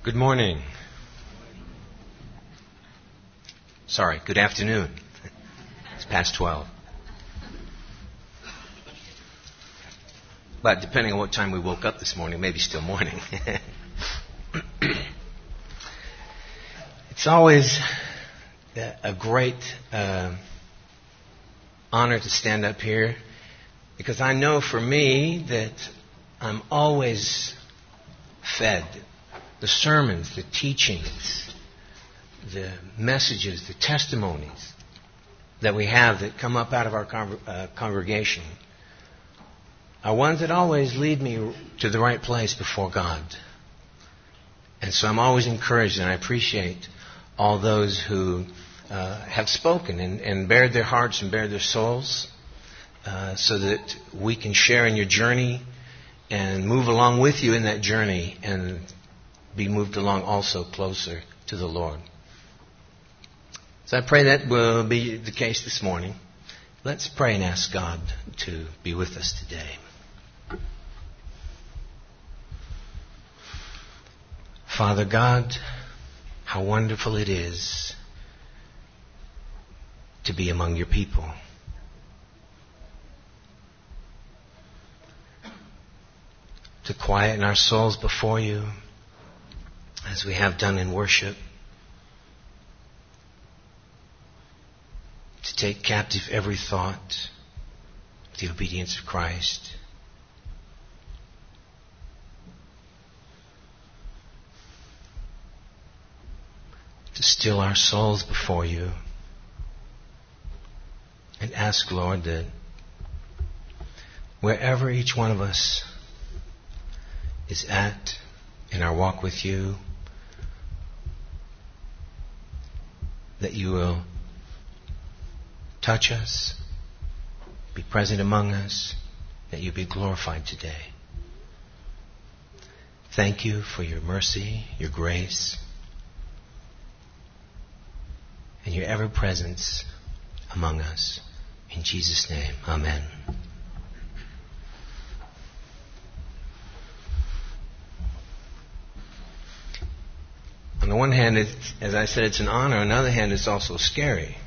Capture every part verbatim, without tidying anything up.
Good morning. Sorry, good afternoon. It's past twelve. But depending on what time we woke up this morning, maybe still morning. It's always a great uh, honor to stand up here, because I know for me that I'm always fed. The sermons, the teachings, the messages, the testimonies that we have that come up out of our con- uh, congregation are ones that always lead me to the right place before God. And so I'm always encouraged, and I appreciate all those who uh, have spoken and, and bared their hearts and bared their souls uh, so that we can share in your journey and move along with you in that journey and be moved along also closer to the Lord. So I pray that will be the case this morning. Let's pray and ask God to be with us today. Father God, how wonderful it is to be among your people. To quieten our souls before you, as we have done in worship. To take captive every thought with the obedience of Christ. To still our souls before you. And ask, Lord, that wherever each one of us is at in our walk with you, that you will touch us, be present among us, that you be glorified today. Thank you for your mercy, your grace, and your ever-presence among us. In Jesus' name, amen. On the one hand, it, as I said, it's an honor. On the other hand, it's also scary.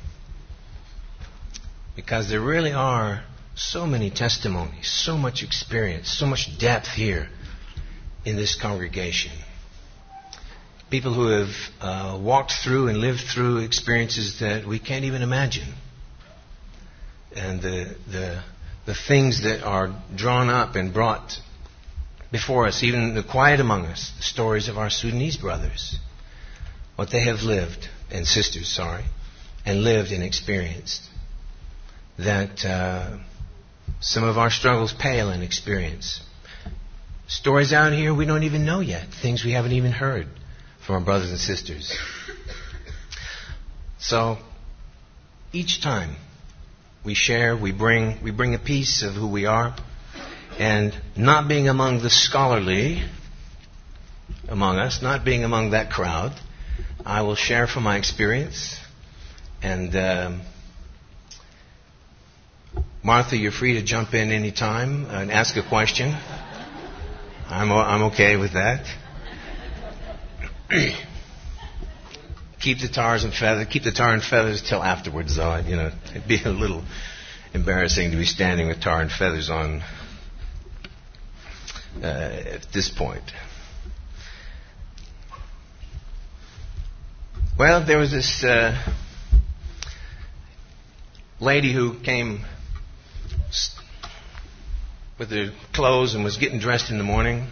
Because there really are so many testimonies, so much experience, so much depth here in this congregation. People who have uh, walked through and lived through experiences that we can't even imagine. And the, the, the things that are drawn up and brought before us, even the quiet among us, the stories of our Sudanese brothers. What they have lived, and sisters, sorry, and lived and experienced. That uh, some of our struggles pale in experience. Stories out here we don't even know yet. Things we haven't even heard from our brothers and sisters. So, each time we share, we bring, we bring a piece of who we are. And not being among the scholarly among us, not being among that crowd, I will share from my experience. And um, Martha, you're free to jump in any time and ask a question. I'm I'm okay with that. Keep the tars and feathers. Keep the tar and feathers till afterwards, though. You know, it'd be a little embarrassing to be standing with tar and feathers on uh, at this point. Well, there was this uh, lady who came with her clothes and was getting dressed in the morning.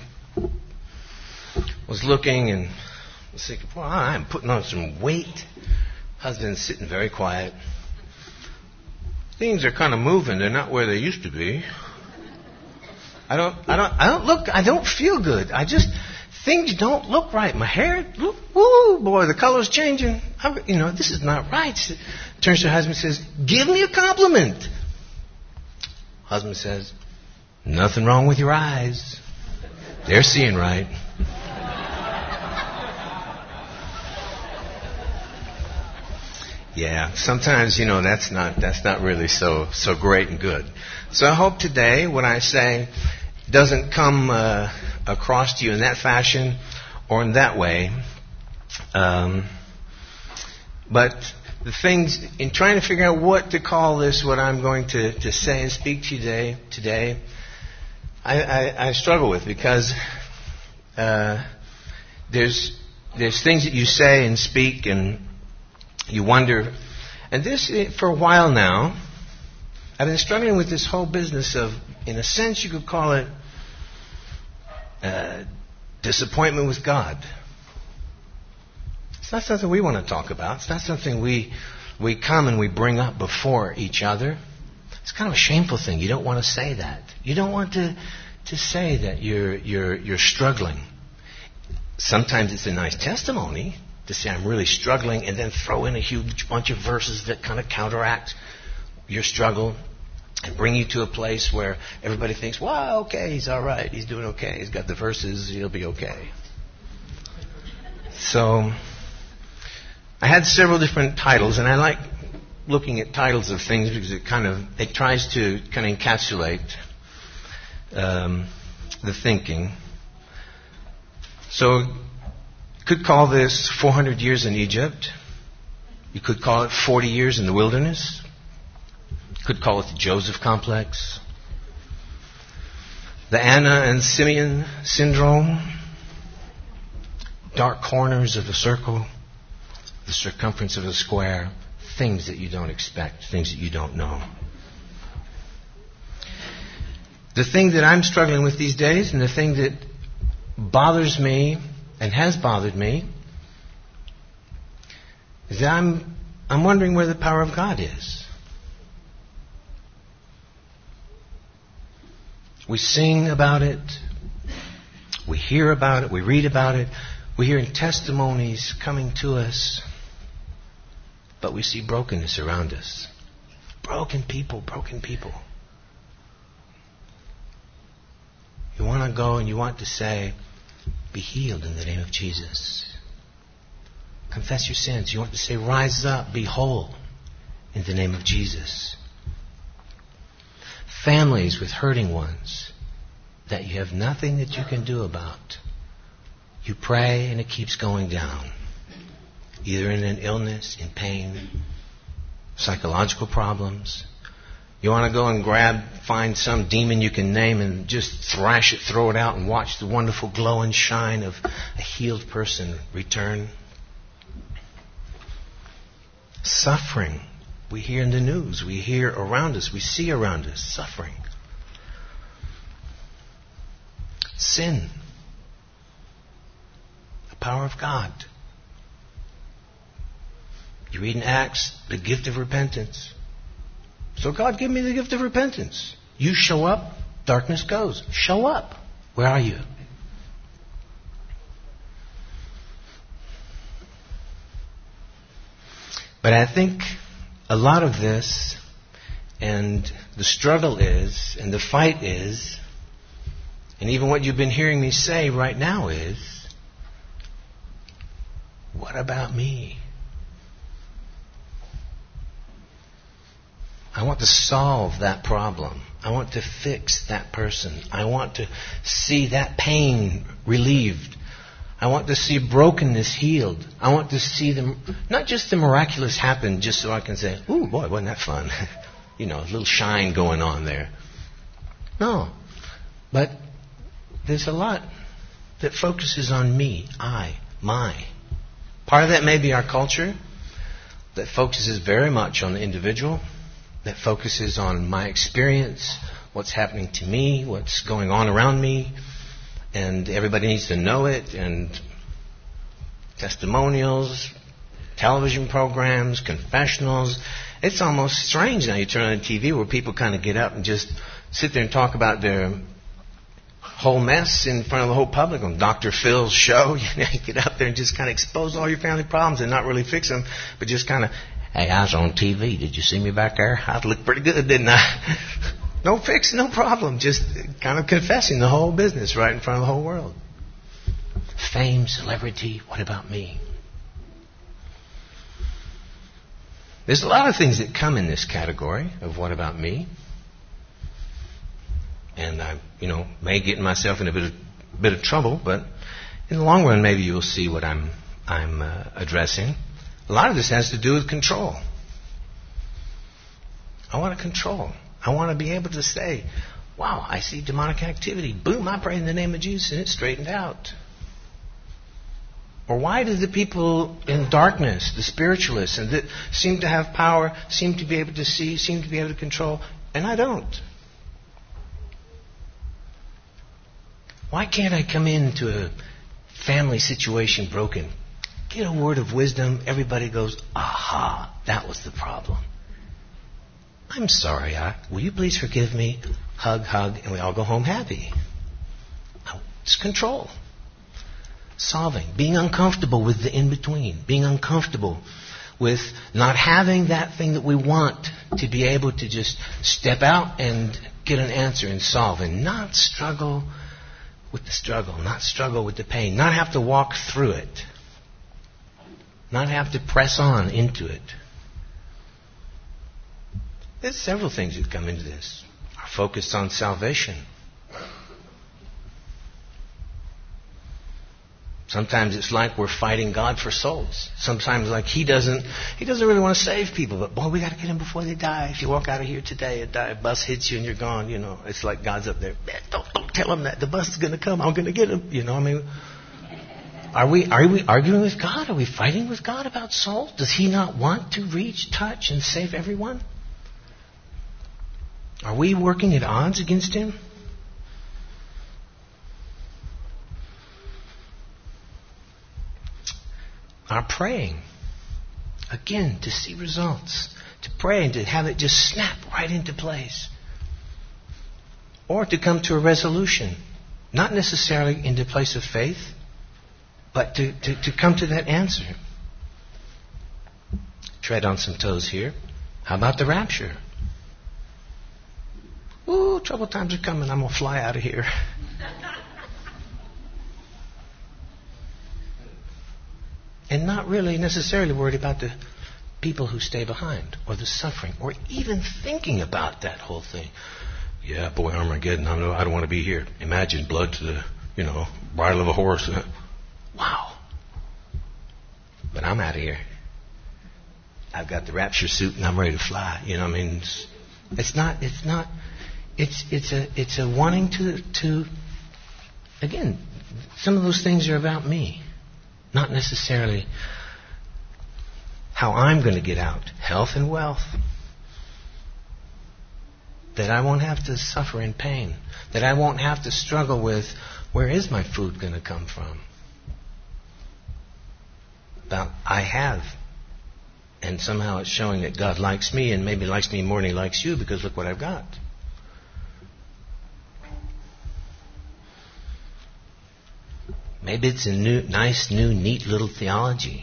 Was looking and was thinking, well, I'm putting on some weight. Husband's sitting very quiet. Things are kind of moving. They're not where they used to be. I don't, I don't, I don't look, I don't feel good. I just... Things don't look right. My hair, look, woo, boy, the color's changing. I, you know, this is not right. She turns to her husband and says, give me a compliment. Husband says, nothing wrong with your eyes. They're seeing right. Yeah, sometimes, you know, that's not that's not really so so great and good. So I hope today what I say doesn't come uh, across to you in that fashion, or in that way. Um, but the things, in trying to figure out what to call this, what I'm going to, to say and speak to you today, today I, I, I struggle with, because uh, there's there's things that you say and speak, and you wonder. And this, for a while now, I've been struggling with this whole business of, in a sense, you could call it uh, disappointment with God. It's not something we want to talk about. It's not something we we come and we bring up before each other. It's kind of a shameful thing. You don't want to say that. You don't want to to say that you're you're you're struggling. Sometimes it's a nice testimony to say I'm really struggling, and then throw in a huge bunch of verses that kind of counteract your struggle and bring you to a place where everybody thinks, "Wow, okay, he's all right. He's doing okay. He's got the verses. He'll be okay." So I had several different titles, and I like looking at titles of things because it kind of it tries to kind of encapsulate um, the thinking. So you could call this four hundred years in Egypt. You could call it forty years in the wilderness. You could call it the Joseph complex. The Anna and Simeon syndrome. Dark corners of the circle. The circumference of a square, things that you don't expect, things that you don't know. The thing that I'm struggling with these days, and the thing that bothers me and has bothered me, is that I'm I'm wondering where the power of God is. We sing about it, we hear about it, we read about it, we hear testimonies coming to us. But we see brokenness around us. Broken people, broken people. You want to go and you want to say, be healed in the name of Jesus. Confess your sins. You want to say, rise up, be whole in the name of Jesus. Families with hurting ones that you have nothing that you can do about. You pray and it keeps going down. Either in an illness, in pain, psychological problems. You want to go and grab, find some demon you can name and just thrash it, throw it out, and watch the wonderful glow and shine of a healed person return. Suffering. We hear in the news. We hear around us. We see around us. Suffering. Sin. The power of God. You read in Acts, the gift of repentance. So God, give me the gift of repentance. You show up, darkness goes. Show up. Where are you? But I think a lot of this, and the struggle is, and the fight is, and even what you've been hearing me say right now is, what about me? I want to solve that problem. I want to fix that person. I want to see that pain relieved. I want to see brokenness healed. I want to see them, not just the miraculous happen just so I can say, ooh, boy, wasn't that fun? You know, a little shine going on there. No. But there's a lot that focuses on me, I, my. Part of that may be our culture that focuses very much on the individual, that focuses on my experience, what's happening to me, what's going on around me, and everybody needs to know it, and testimonials, television programs, confessionals. It's almost strange now. You turn on the T V where people kind of get up and just sit there and talk about their whole mess in front of the whole public on Doctor Phil's show. You know, you get up there and just kind of expose all your family problems and not really fix them, but just kind of, hey, I was on T V. Did you see me back there? I looked pretty good, didn't I? No fix, no problem. Just kind of confessing the whole business right in front of the whole world. Fame, celebrity, what about me? There's a lot of things that come in this category of what about me. And I, you know, may get myself in a bit of, bit of trouble, but In the long run, maybe you'll see what I'm I'm uh, addressing. A lot of this has to do with control. I want to control. I want to be able to say, wow, I see demonic activity. Boom, I pray in the name of Jesus and it's straightened out. Or why do the people in darkness, the spiritualists, and that seem to have power, seem to be able to see, seem to be able to control, and I don't? Why can't I come into a family situation broken, get a word of wisdom, everybody goes, aha, that was the problem. I'm sorry, I, will you please forgive me? Hug, hug, and we all go home happy. It's control. Solving, being uncomfortable with the in-between, being uncomfortable with not having that thing that we want, to be able to just step out and get an answer and solve, and not struggle with the struggle, not struggle with the pain, not have to walk through it, not have to press on into it. There's several things that come into this. Our focus on salvation. Sometimes it's like we're fighting God for souls. Sometimes like He doesn't He doesn't really want to save people, but boy, we got to get them before they die. If you walk out of here today, a, die, a bus hits you and you're gone. You know, it's like God's up there. Don't, don't tell them that the bus is going to come. I'm going to get them. You know, I mean, are we are we arguing with God? Are we fighting with God about souls? Does He not want to reach, touch, and save everyone? Are we working at odds against Him? Our praying, again, to see results, to pray and to have it just snap right into place. Or to come to a resolution, not necessarily into place of faith, but to, to, to come to that answer. Tread on some toes here. How about the rapture? Ooh, trouble times are coming. I'm going to fly out of here. And not really necessarily worried about the people who stay behind, or the suffering, or even thinking about that whole thing. Yeah, boy, Armageddon, I don't, I don't want to be here. Imagine blood to the, you know, bridle of a horse. Wow. But I'm out of here. I've got the rapture suit and I'm ready to fly. You know, I mean, it's, it's not, it's not, it's, it's a, it's a wanting to, to, again, some of those things are about me. Not necessarily how I'm going to get out. Health and wealth. That I won't have to suffer in pain. That I won't have to struggle with, where is my food going to come from? About, I have. And somehow it's showing that God likes me, and maybe likes me more than He likes you, because look what I've got. Maybe it's a new, nice, new, neat little theology.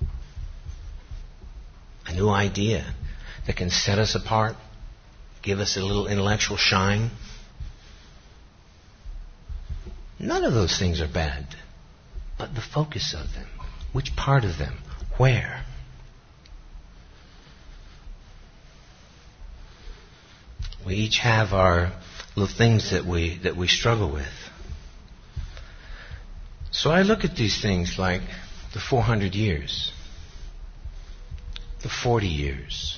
A new idea that can set us apart, give us a little intellectual shine. None of those things are bad. But the focus of them. Which part of them? Where? We each have our little things that we that we struggle with. So I look at these things like the four hundred years, the forty years,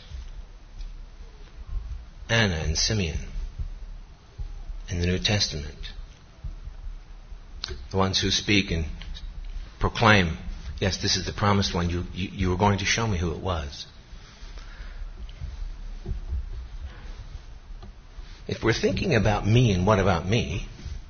Anna and Simeon in the New Testament, the ones who speak and proclaim, yes, this is the promised one, you, you, you were going to show me who it was. If we're thinking about me and what about me,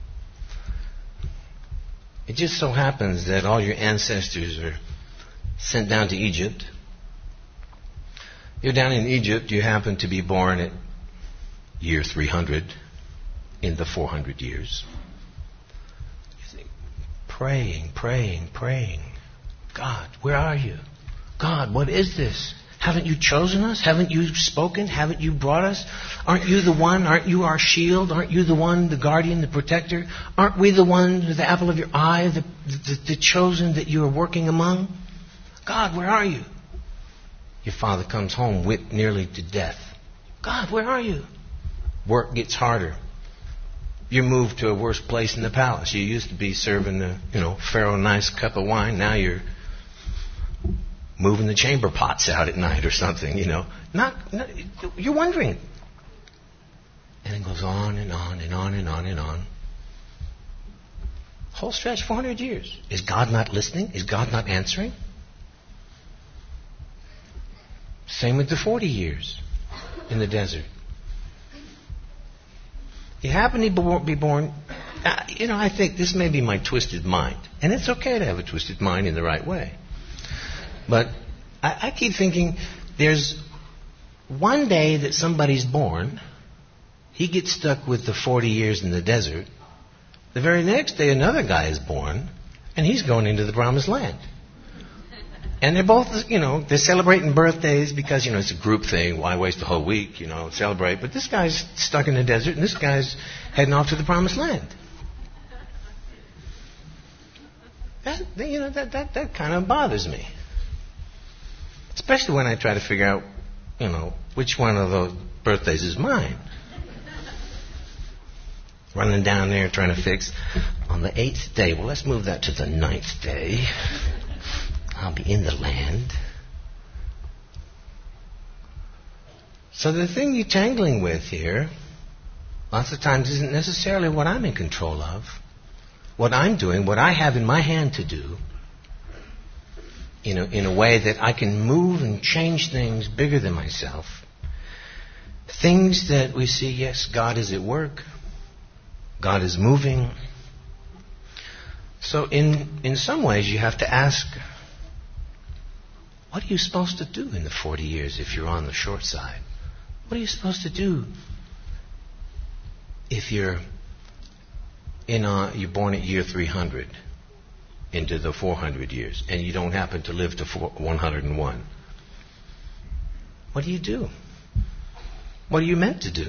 it just so happens that all your ancestors are sent down to Egypt. You're down in Egypt, you happen to be born at year three hundred in the four hundred years. You think, praying, praying, praying. God, where are you? God, what is this? Haven't you chosen us? Haven't you spoken? Haven't you brought us? Aren't you the one? Aren't you our shield? Aren't you the one, the guardian, the protector? Aren't we the one, the apple of your eye, the, the, the chosen that you are working among? God, where are you? Your father comes home whipped nearly to death. God, where are you? Work gets harder. you moved to a worse place in the palace. You used to be serving the, you know, Pharaoh a nice cup of wine. Now you're moving the chamber pots out at night or something, you know. Not, not you're wondering. And it goes on and on and on and on and on. Whole stretch, four hundred years. Is God not listening? Is God not answering? Same with the forty years in the desert. You happen to be born, uh, you know, I think this may be my twisted mind. And it's okay to have a twisted mind in the right way. But I, I keep thinking there's one day that somebody's born, he gets stuck with the forty years in the desert. The very next day another guy is born, and he's going into the promised land. And they're both, you know, they're celebrating birthdays because, you know, it's a group thing. Why waste the whole week, you know, celebrate? But this guy's stuck in the desert, and this guy's heading off to the promised land. That, you know, that, that, that kind of bothers me. Especially when I try to figure out, you know, which one of those birthdays is mine. Running down there trying to fix on the eighth day. Well, let's move that to the ninth day. I'll be in the land. So the thing you're tangling with here, lots of times isn't necessarily what I'm in control of. What I'm doing, what I have in my hand to do, in a, in a way that I can move and change things bigger than myself. Things that we see, yes, God is at work. God is moving. So in, in some ways you have to ask, what are you supposed to do in the forty years if you're on the short side? What are you supposed to do if you're in a, you're born at year three hundred into the four hundred years and you don't happen to live to four, one hundred one? What do you do? What are you meant to do?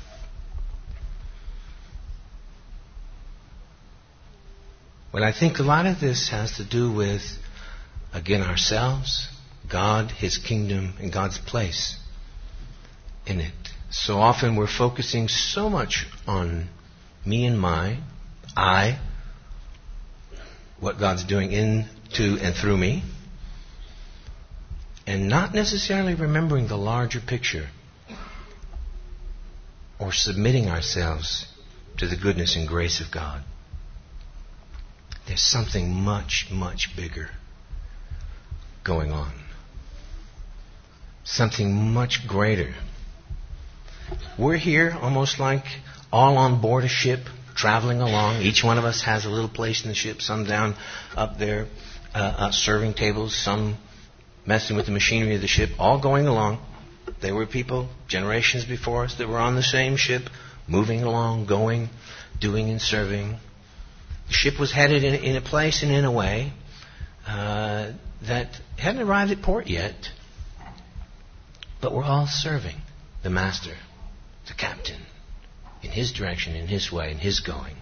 Well, I think a lot of this has to do with, again, ourselves, God, His kingdom, and God's place in it. So often we're focusing so much on me and my, I, what God's doing in, to, and through me, and not necessarily remembering the larger picture or submitting ourselves to the goodness and grace of God. There's something much, much bigger going on. Something much greater. We're here almost like all on board a ship, traveling along. Each one of us has a little place in the ship. Some down up there uh, uh, serving tables, some messing with the machinery of the ship, all going along. There were people, generations before us, that were on the same ship, moving along, going, doing and serving. The ship was headed in, in a place and in a way uh, that hadn't arrived at port yet. But we're all serving the master, the captain, in his direction, in his way, in his going.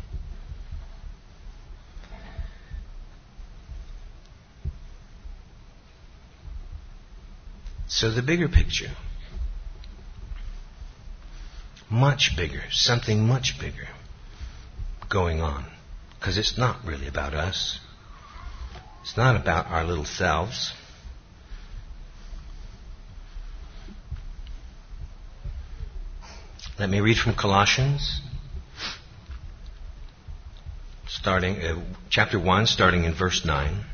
So the bigger picture, much bigger, something much bigger going on. Because it's not really about us. It's not about our little selves. Let me read from Colossians, starting uh, chapter one, starting in verse nine.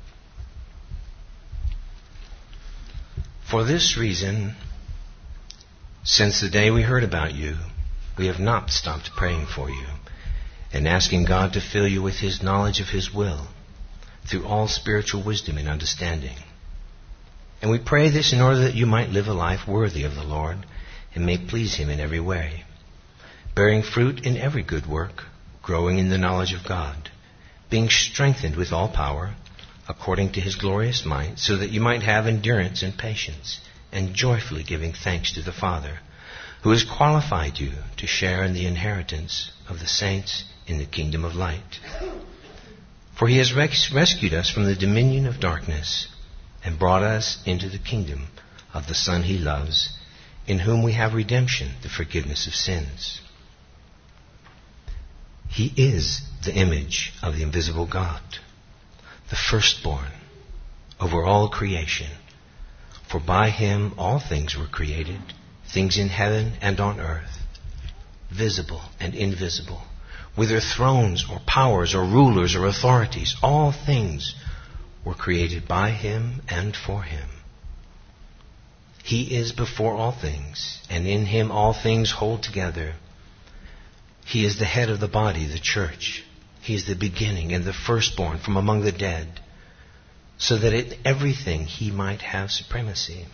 For this reason, since the day we heard about you, we have not stopped praying for you and asking God to fill you with His knowledge of His will through all spiritual wisdom and understanding. And we pray this in order that you might live a life worthy of the Lord and may please Him in every way, bearing fruit in every good work, growing in the knowledge of God, being strengthened with all power according to His glorious might, so that you might have endurance and patience, and joyfully giving thanks to the Father, who has qualified you to share in the inheritance of the saints in the kingdom of light. For He has res- rescued us from the dominion of darkness and brought us into the kingdom of the Son He loves, in whom we have redemption, the forgiveness of sins. He is the image of the invisible God, the firstborn over all creation. For by him all things were created, things in heaven and on earth, visible and invisible, whether thrones or powers or rulers or authorities. All things were created by him and for him. He is before all things, and in him all things hold together. He is the head of the body, the church. He is the beginning and the firstborn from among the dead, so that in everything he might have supremacy.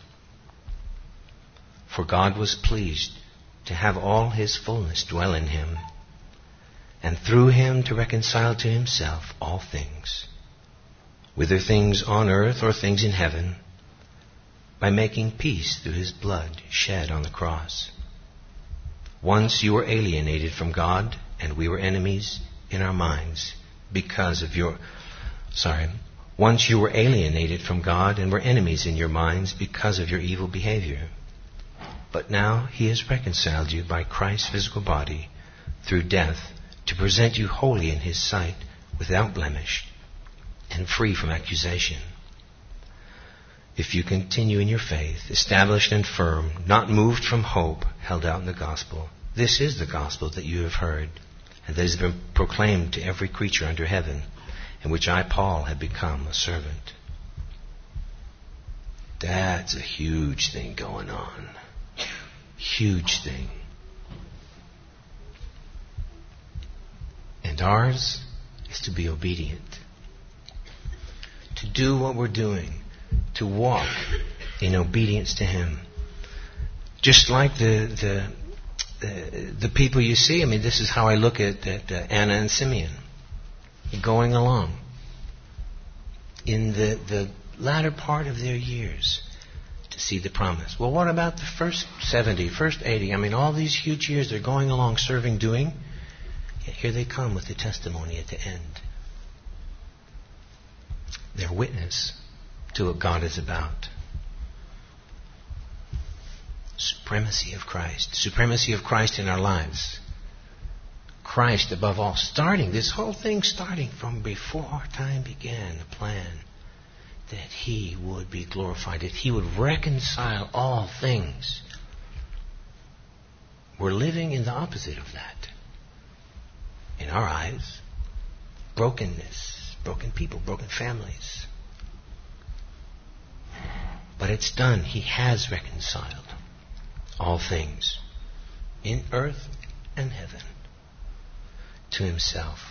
For God was pleased to have all his fullness dwell in him, and through him to reconcile to himself all things, whether things on earth or things in heaven, by making peace through his blood shed on the cross. Once you were alienated from God, and we were enemies in our minds because of your... Sorry. Once you were alienated from God and were enemies in your minds because of your evil behavior. But now he has reconciled you by Christ's physical body through death to present you holy in his sight, without blemish, and free from accusation. If you continue in your faith, established and firm, not moved from hope, held out in the gospel. This is the gospel that you have heard, and that has been proclaimed to every creature under heaven, in which I, Paul, have become a servant. That's a huge thing going on. Huge thing. And ours is to be obedient. To do what we're doing. To walk in obedience to him. Just like the the the, the people you see. I mean, this is how I look at, at uh, Anna and Simeon. Going along. In the, the latter part of their years to see the promise. Well, what about the first seventy, first eighty? I mean, all these huge years they're going along serving, doing. Yet here they come with the testimony at the end. Their witness to what God is about. Supremacy of Christ. Supremacy of Christ in our lives. Christ above all. Starting, this whole thing starting from before time began, the plan that he would be glorified, that he would reconcile all things. We're living in the opposite of that. In our eyes, brokenness, broken people, broken families. But it's done. He has reconciled all things in earth and heaven to himself.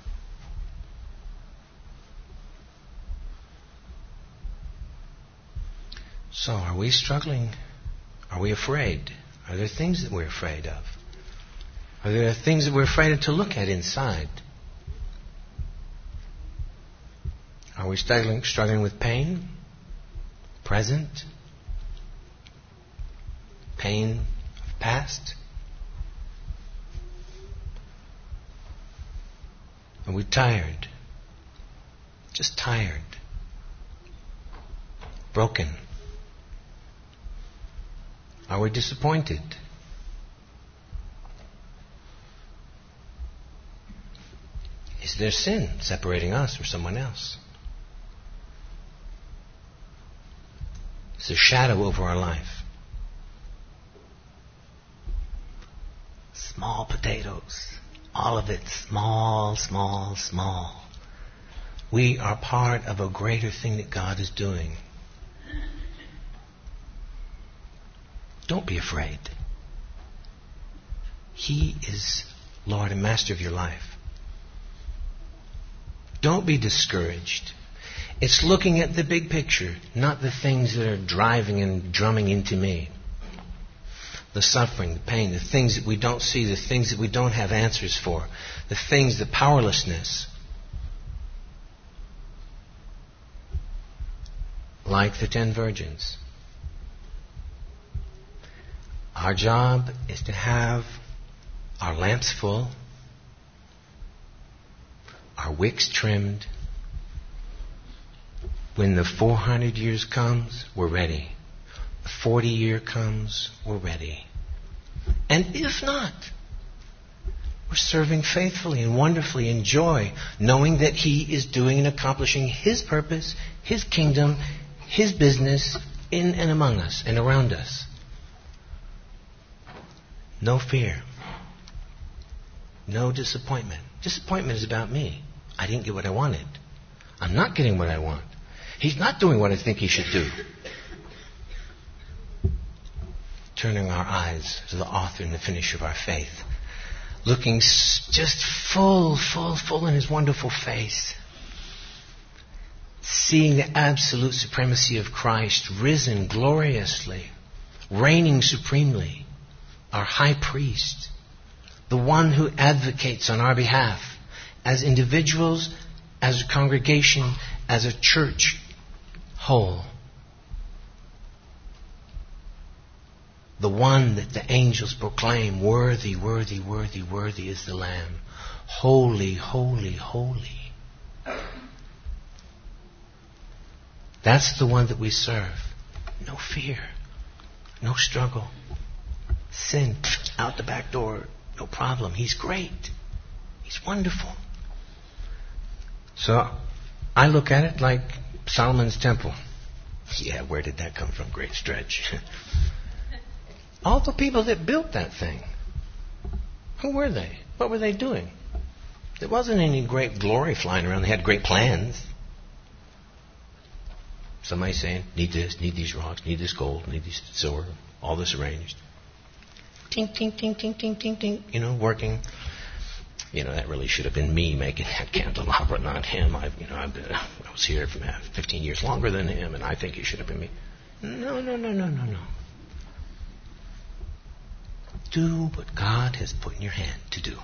So are we struggling? Are we afraid? Are there things that we're afraid of? Are there things that we're afraid of to look at inside? Are we struggling, struggling with pain? Present? Pain of past? Are we tired? Just tired. Broken. Are we disappointed? Is there sin separating us from someone else? Is there shadow over our life? Small potatoes. All of it small, small, small. We are part of a greater thing that God is doing. Don't be afraid. He is Lord and Master of your life. Don't be discouraged. It's looking at the big picture, not the things that are driving and drumming into me. The suffering, the pain, the things that we don't see, the things that we don't have answers for, the things, the powerlessness. Like the ten virgins. Our job is to have our lamps full, our wicks trimmed. When the four hundred years comes, we're ready. The forty year comes, we're ready. And if not, We're serving faithfully and wonderfully in joy, knowing that He is doing and accomplishing His purpose, His kingdom, His business in and among us and around us. No fear. No disappointment. Disappointment is about me. I didn't get what I wanted. I'm not getting what I want. He's not doing what I think He should do. Turning our eyes to the author and the finisher of our faith. Looking just full, full, full in His wonderful face. Seeing the absolute supremacy of Christ risen gloriously, reigning supremely, our high priest, the one who advocates on our behalf as individuals, as a congregation, as a church whole. The one that the angels proclaim, worthy, worthy, worthy, worthy is the Lamb. Holy, holy, holy. That's the one that we serve. No fear. No struggle. Sin out the back door. No problem. He's great. He's wonderful. So I look at it like Solomon's temple. Yeah, where did that come from? Great stretch. All the people that built that thing, who were they? What were they doing? There wasn't any great glory flying around. They had great plans. Somebody saying, need this, need these rocks, need this gold, need this silver, all this arranged. Ting, ting, ting, ting, ting, ting, ting. You know, working. You know, that really should have been me making that candelabra, not him. I, you know, I've been, I was here for fifteen years longer than him, and I think it should have been me. No, no, no, no, no, no. Do what God has put in your hand to do.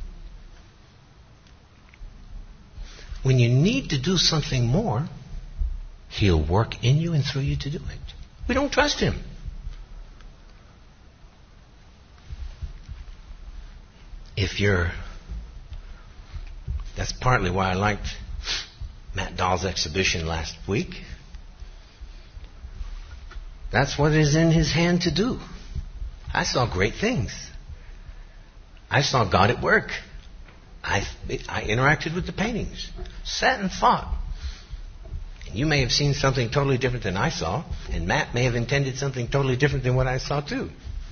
When you need to do something more, He'll work in you and through you to do it. We don't trust Him. If you're... That's partly why I liked Matt Dahl's exhibition last week. That's what is in his hand to do. I saw great things. I saw God at work. I, I interacted with the paintings. Sat and thought. And you may have seen something totally different than I saw. And Matt may have intended something totally different than what I saw too.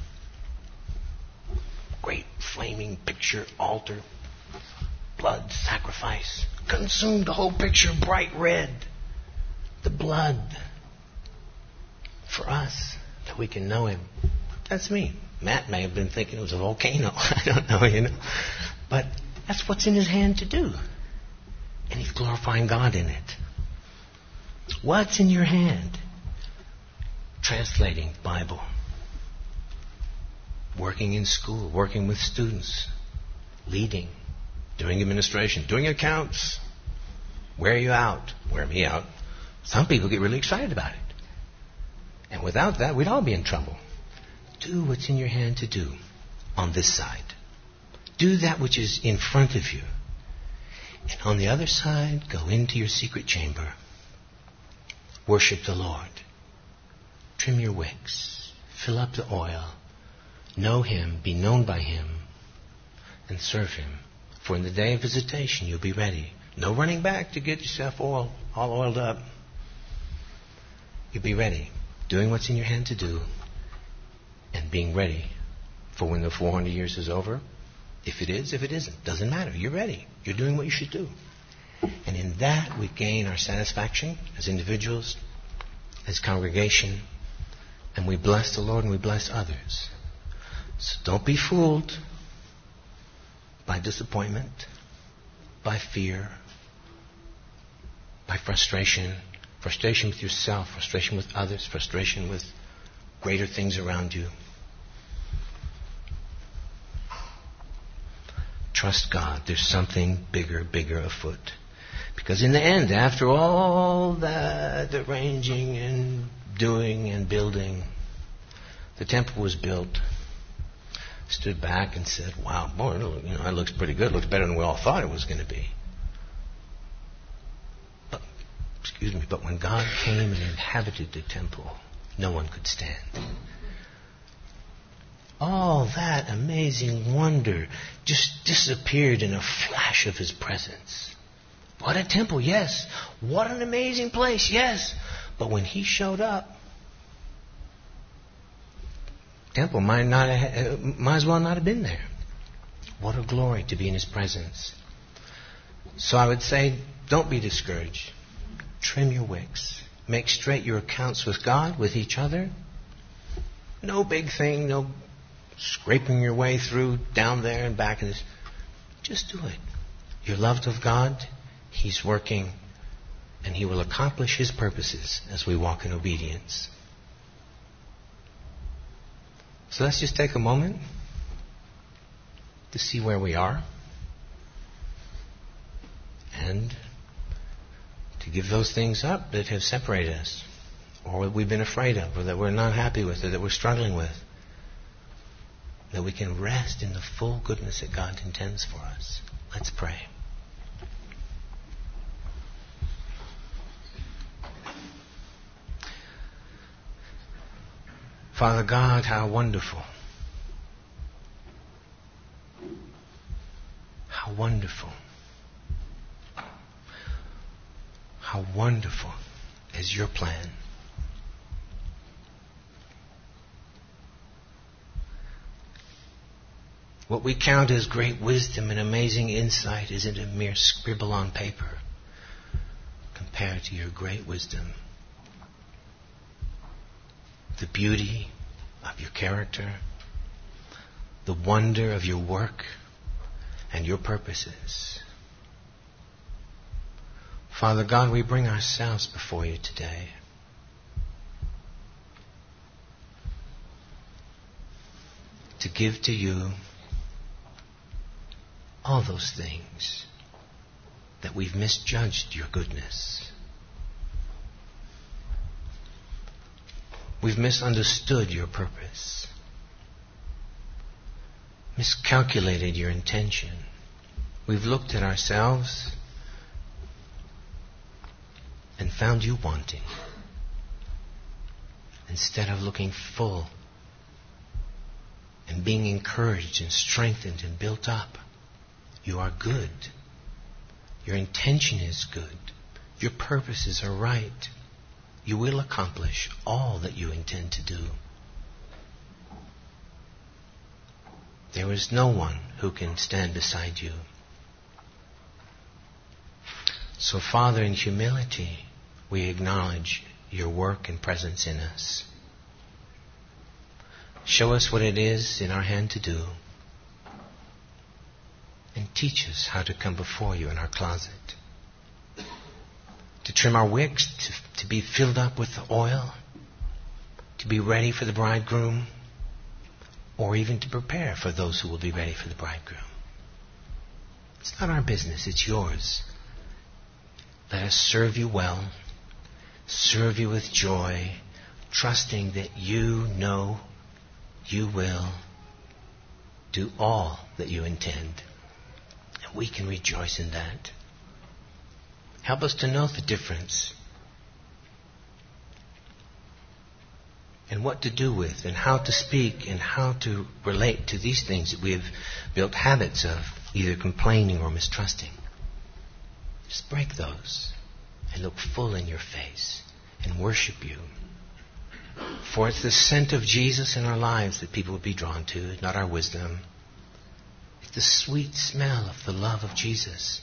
Great flaming picture, altar, blood, sacrifice. Consumed the whole picture bright red. The blood. For us, that we can know Him. That's me. Matt may have been thinking it was a volcano. I don't know, you know. But that's what's in his hand to do. And he's glorifying God in it. What's in your hand? Translating Bible. Working in school. Working with students. Leading. Doing administration. Doing accounts. Wear you out. Wear me out. Some people get really excited about it. And without that, we'd all be in trouble. Do what's in your hand to do on this side. Do that which is in front of you. And on the other side, go into your secret chamber. Worship the Lord. Trim your wicks. Fill up the oil. Know Him. Be known by Him. And serve Him. For in the day of visitation, you'll be ready. No running back to get yourself all, all oiled up. You'll be ready. Doing what's in your hand to do. And being ready for when the four hundred years is over. If it is, if it isn't. Doesn't matter. You're ready. You're doing what you should do. And in that we gain our satisfaction as individuals, as congregation. And we bless the Lord and we bless others. So don't be fooled by disappointment, by fear, by frustration. Frustration with yourself, frustration with others, frustration with greater things around you. Trust God. There's something bigger, bigger afoot. Because in the end, after all that arranging and doing and building, the temple was built. Stood back and said, wow, boy, you know, that looks pretty good. It looks better than we all thought it was going to be. But, excuse me, but when God came and inhabited the temple, no one could stand. all that amazing wonder just disappeared in a flash of His presence. What a temple, yes. What an amazing place, yes. But when He showed up, temple might not have, might as well not have been there. What a glory to be in His presence. So I would say, don't be discouraged. Trim your wicks. Make straight your accounts with God, with each other. No big thing, no scraping your way through down there and back. And this. Just do it. You're loved of God. He's working, and He will accomplish His purposes as we walk in obedience. So let's just take a moment to see where we are and to give those things up that have separated us, or that we've been afraid of, or that we're not happy with, or that we're struggling with, that we can rest in the full goodness that God intends for us. Let's pray. Father God, how wonderful. How wonderful. How wonderful is your plan. What we count as great wisdom and amazing insight isn't a mere scribble on paper compared to your great wisdom. The beauty of your character, the wonder of your work and your purposes. Father God, we bring ourselves before you today. To give to you all those things that we've misjudged your goodness. We've misunderstood your purpose, miscalculated your intention. We've looked at ourselves and found you wanting, instead of looking full and being encouraged and strengthened and built up. You are good. Your intention is good. Your purposes are right. You will accomplish all that you intend to do. There is no one who can stand beside you. So, Father, in humility, we acknowledge your work and presence in us. Show us what it is in our hand to do, and teach us how to come before you in our closet, to trim our wicks, to, to be filled up with the oil, to be ready for the bridegroom, or even to prepare for those who will be ready for the bridegroom. It's not our business, it's yours. Let us serve you well, serve you with joy, trusting that you know you will do all that you intend. And we can rejoice in that. Help us to know the difference and what to do with and how to speak and how to relate to these things that we have built habits of, either complaining or mistrusting. Just break those and look full in your face and worship you. For it's the scent of Jesus in our lives that people will be drawn to, not our wisdom. It's the sweet smell of the love of Jesus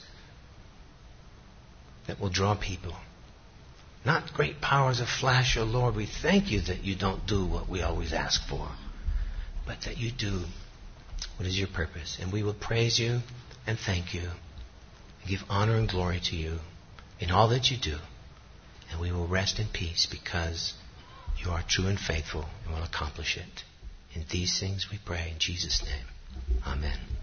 that will draw people. Not great powers of flash, oh Lord, we thank you that you don't do what we always ask for, but that you do what is your purpose. And we will praise you and thank you and give honor and glory to you in all that you do. And we will rest in peace because you are true and faithful and will accomplish it. In these things we pray in Jesus' name. Amen.